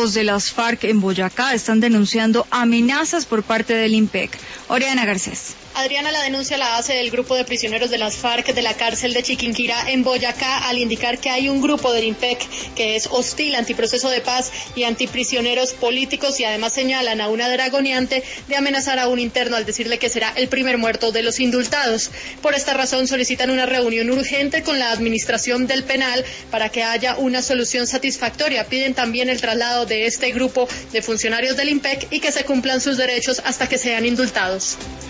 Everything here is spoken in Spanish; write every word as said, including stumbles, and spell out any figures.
miembros de las FARC en Boyacá están denunciando amenazas por parte del IMPEC. Oriana Garcés. Adriana, la denuncia la hace el grupo de prisioneros de las FARC de la cárcel de Chiquinquirá en Boyacá, al indicar que hay un grupo del IMPEC que es hostil, antiproceso de paz y antiprisioneros políticos, y además señalan a una dragoneante de amenazar a un interno al decirle que será el primer muerto de los indultados. Por esta razón solicitan una reunión urgente con la administración del penal para que haya una solución satisfactoria. Piden también el traslado de este grupo de funcionarios del IMPEC y que se cumplan sus derechos hasta que sean indultados.